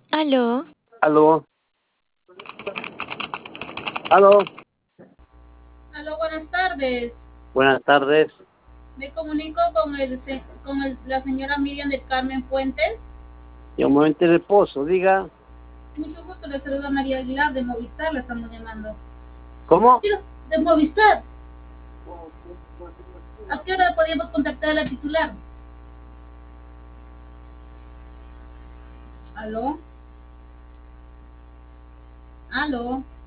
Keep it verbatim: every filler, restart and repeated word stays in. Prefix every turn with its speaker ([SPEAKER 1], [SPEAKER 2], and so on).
[SPEAKER 1] Aló,
[SPEAKER 2] Aló, aló,
[SPEAKER 3] Aló, buenas tardes.
[SPEAKER 2] buenas tardes.
[SPEAKER 3] Me comunico con el, se- con el- la señora Miriam del Carmen Fuentes.
[SPEAKER 2] Y un momento el esposo, diga,
[SPEAKER 3] Mucho gusto, le saluda María Aguilar de Movistar, la estamos llamando.
[SPEAKER 2] ¿cómo?
[SPEAKER 3] Digo, de Movistar. ¿A qué hora podríamos contactar a la titular? Aló, aló.